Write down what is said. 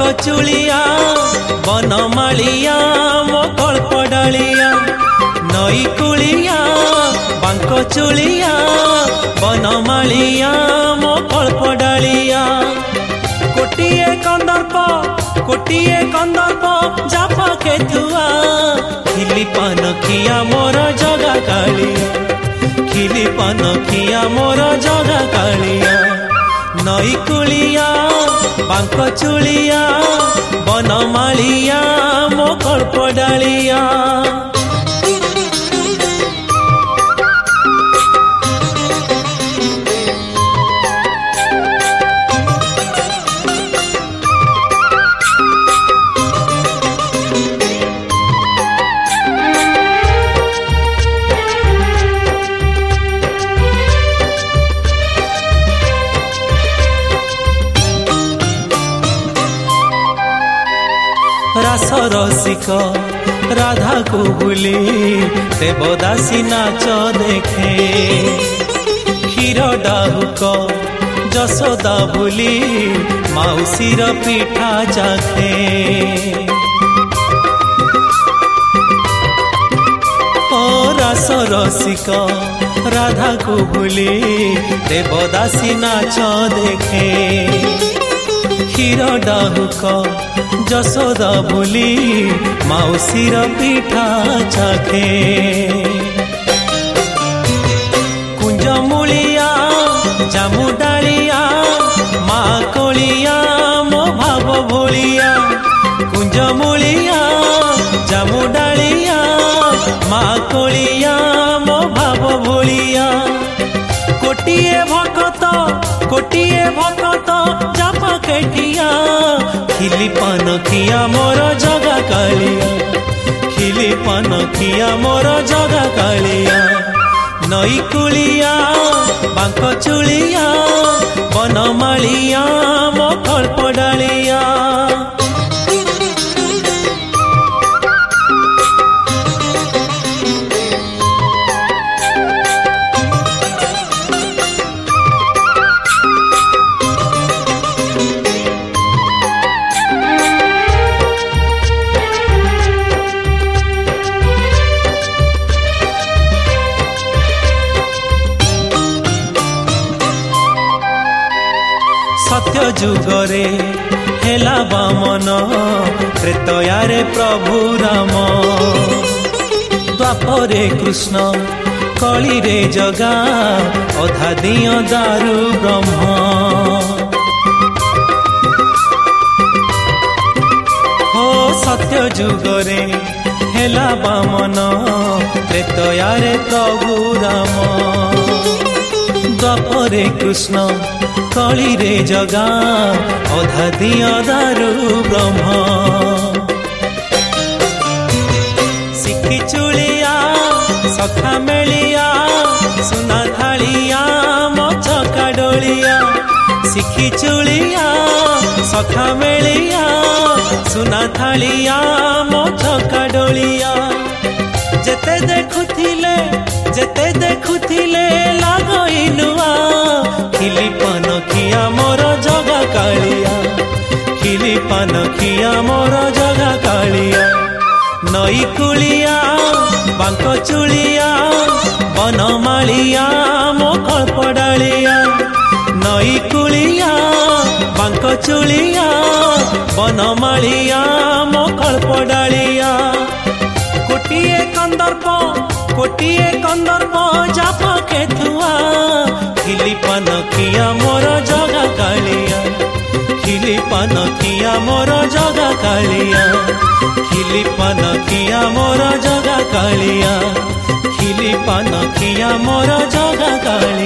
चुलिया बनमालिया मो कल्प डालिया नई कुलिया बांक चुलिया बनमालिया मो कल्प डालिया कोटिए कंदर्प जापा केतुआ खिली पानखिया मोर जगा कालिया खिली पानखिया मोर जगा कालिया नई कुलिया बांक चुलिया बनमालिया मो कल्प डालिया रास रसिक राधा को भूली देवदासी नाच देखे क्षीर डाहुक जसोदा भूली माउसीर पिठा चाखे ओ रास रसिक राधा को भूली देवदासी नाच देखे क्षीर डाहुक जसोदा भूली माउसीर पिठा चाखे कुंजमुलिया जामु डालिया मा कोलिया मो भाव भोलिया कुंजमुलिया जामु डालिया मा कोलिया मो भाव भोलिया कोटिए भकत जापा केटिया खिली पानखिया मोर जगा कालिया खिली पानखिया मोर जगा कालिया नई कुलिया बांक चुलिया बनमालिया मो कल्प डालिया सत्य जुगरे हेला बामन त्रेतयारे प्रभु राम द्वापरे कृष्ण कली रे जगा अधा दिय दारु ब्रह्म हो सत्य जुगरे हेला बामन त्रेतयारे प्रभु राम द्वापरे कृष्ण कली रे जगा अधा दिय दारु ब्रह्म सिखी चुलिया सखा मेलिया सुना थालिया मो चका डोलिया सिखी चुलिया सखा मेलिया सुना थालिया मो चका डोलिया जेते देखुथिले लागई नुआ खिली पानखिया मोर जगा कालिया खिली पानखिया मोर जगा कालिया नई कुलिया बांक चुलिया बनमालिया मो कल्प डालिया नई कुलिया बांक चुलिया बनमालिया मो कल्प डालिया कोटिए कंदर्प जापा केतुआ खिली पानखिया मोर जगा कालिया खिली पानखिया मोर जगा कालिया खिली पानखिया मोर जगा कालिया खिली पानखिया मोर जगा कालिया।